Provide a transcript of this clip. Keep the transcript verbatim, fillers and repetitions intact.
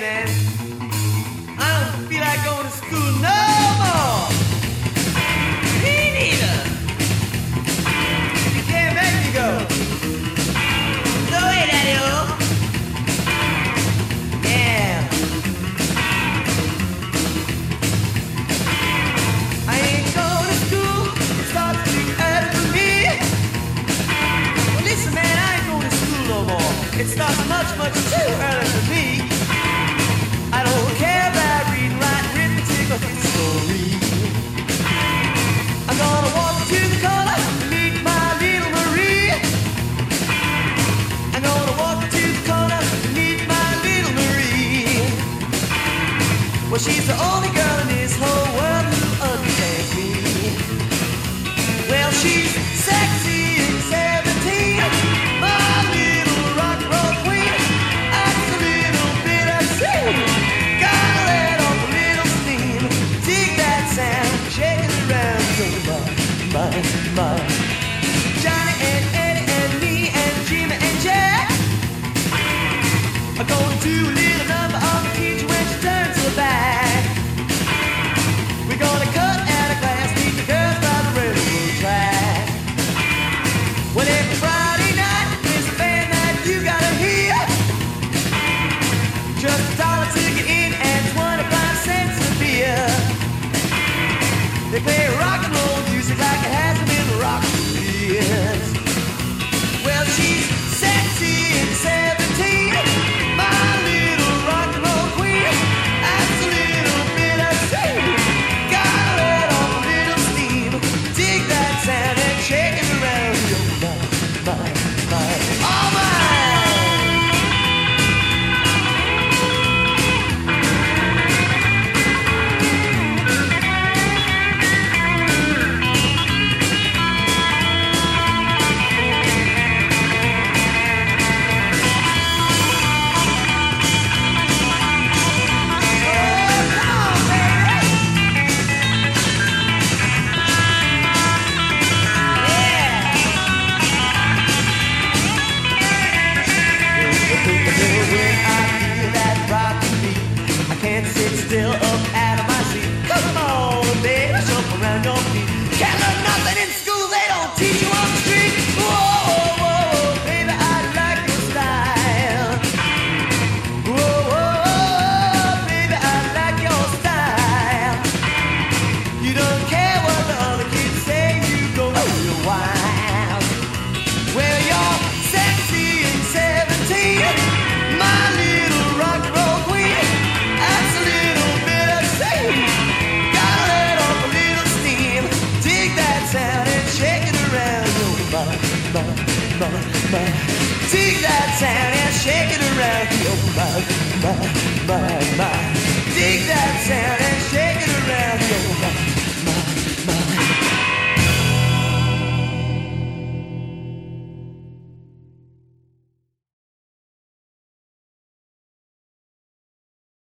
man. I don't feel like going to school no more. Me neither. You can't make me go. No way, Daddy-o. Yeah. I ain't going to school. It starts too early for me. Well, listen, man, I ain't going to school no more. It starts much, much too early for me. I don't care about reading, writing, arithmetic, or history. I'm gonna walk to the corner to meet my little Marie. I'm gonna walk to the corner to meet my little Marie. Well, she's the only girl in this whole world who understands me. Well, she's sexy and seventeen, my little rock and roll queen. Acts a little bit obscene. Gotta let off a little steam. Dig that sound, shake it around so my, my, my. Johnny and Eddie and me and Jimmy and Jack are gonna do a little number on the teacher when she turns her back. We're gonna cut out a class, meet the girls by the railroad track. Well, every Friday night there's a band that you gotta hear. Just a dollar to get in and twenty-five cents a beer. They play rock and roll music like it hasn't been rocked for years. Well, she's sexy and seventeen, my little rock and roll queen. That's a little bit obscene. Gotta let off a little steam. Dig that sound and shake it around your mind, mind, mind. All mine. Can't sit still up out of my seat. Come on, baby, jump around your feet. Can't learn nothing in school, they don't teach you on the street. Whoa, whoa, whoa, baby, I like your style. Whoa, whoa, baby, I like your style. You don't care what the other kids say, you go real wild. Well, you're sexy and seventeen, my little rock and roll queen. That's a little bit obscene. Gotta let off a little steam. Dig that sound and shake it around your mind, mind, mind, mind. Dig that sound and shake it around your mind, mind.